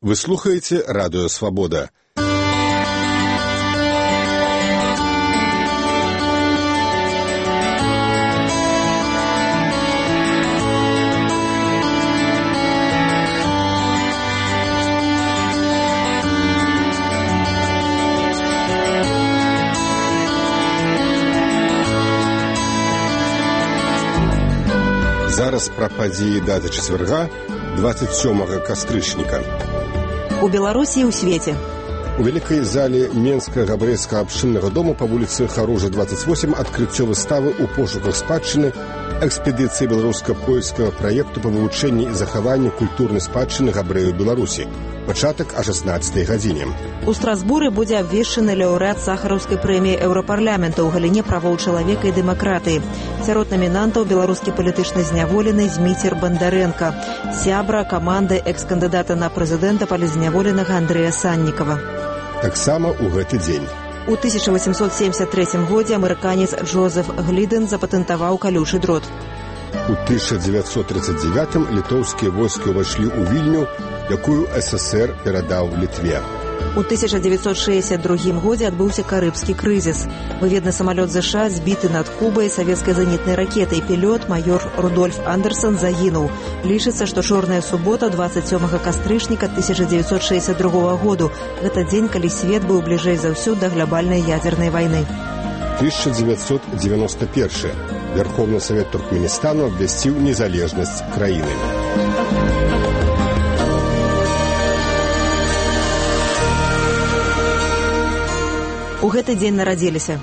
Вы слухаеце радыё «Свабода». Зараз пра падзеі даты чацвярга, 27 кастрычніка. У Беларусі і ў свеце. У вялікай зале Менскага габрэйскага абшчыннага дому па вуліцы Харожа, 28 адкрыццё выставы ў пошуках спадчыны экспедыцыі беларуска-польскага праекту па вывучэнні і захаванні культурнай спадчыны габрэяў Беларусі. Пачатак о 16 гадзіне. У Страсбуры будзе абвешчаны лаўрэат сахараўскай прэміі Еўрапарламента ў галіне правоў чалавека і дэмакратыі. Сярод намінантаў беларускі палітычны зняволены Зміцер Бандарэнка, сябра каманды экс-кандыдата на прэзідэнта палізняволенага Андрэя Саннікава. Таксама ў гэты дзень. У 1873 годзе амерыканец Джозеф Глідэн запатэнтаваў калючы дрот. У 1939 літоўскія войскі ўвайшлі ў Вільню, якую СССР перадаў Літве. У 1962 годзе адбыўся карыбскі крызіс. Выведны самалёт ЗША збіты над Кубай савецкай зенітнай ракетай. Пілот майор Рудольф Андерсон загінуў. Лічыцца, што чорная субота 27 кастрычніка 1962 году. Гэта дзень, калі свет быў бліжэй за ўсё да глобальнай ядзернай вайны. 1991. Верховны Савет Туркменістану абвясціў незалежнасць краіны. У гэты дзень нарадзіліся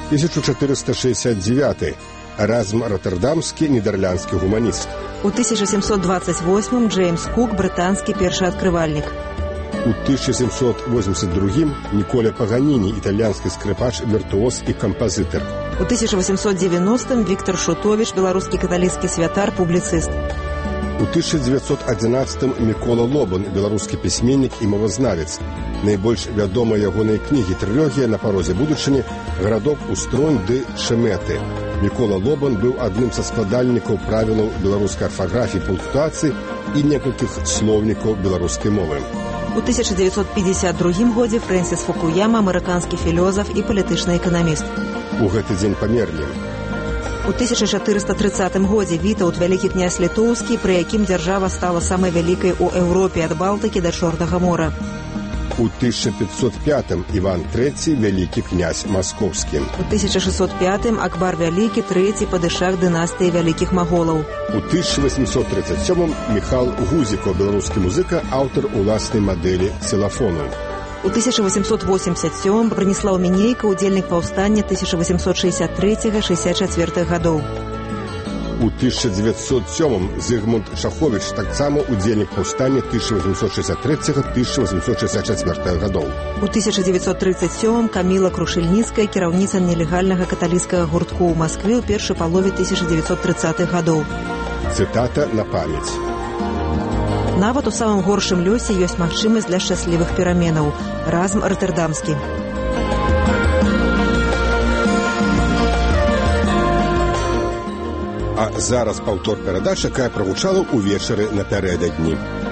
1469. Эразм Роттердамскі, нідерландскі гуманіст. У 1728 Джеймс Кук, брытанскі першаадкрывальнік. У 1782 Ніколя Паганіні, італьянскі скрыпач, віртуоз і кампазітар. У 1890 Віктор Шутовіч, беларускі каталіцкі святар, публіцыст. У 1911 Мікола Лобан, беларускі пісьменнік і мовазнавец. Найбольш вядомыя ягоныя кнігі трылогія «На парозе будучыні», «Гарадок Устронь ды Шеметы». Мікола Лобан быў адным са складальнікаў правілаў беларускай арфаграфіі, пунктуацыі і некалькіх слоўнікаў беларускай мовы. У 1952 годзе Фрэнсіс Фукуяма, амерыканскі філёзаф і палітычны эканаміст. У гэты дзень памерлі. У 1430 годзе Вітаўт, вялікі князь літоўскі, пры якім дзяржава стала самай вялікай у Еўропе ад Балтыкі да Чорнага мора. У 1505 Іван III, вялікі князь маскоўскі. У 1605 Акбар Вялікі, трэці падышах дынастыі вялікіх маголаў. У 1837 Міхал Гузікаў, беларускі музыка, аўтар уласнай мадэлі ксілафону. У 1887 Браніслаў Мінейка, удзельнік паўстання 1863-64 гадоў. У 1907 Зігмунд Шаховіч, таксама удзельнік паўстання 1863-1864 гадоў. У 1937 Каміла Крушельніцкая, кіраўніца нелегальнага каталіцкага гуртку ў Маскве ў першай палове 1930-х гадоў. Цытата на памяць. Нават у самым горшым лёсе ёсць магчымасць для шчаслівых пераменаў. Эразм Роттердамскі. А зараз паўтор перадач, якая прагучала ўвечары напярэдадні.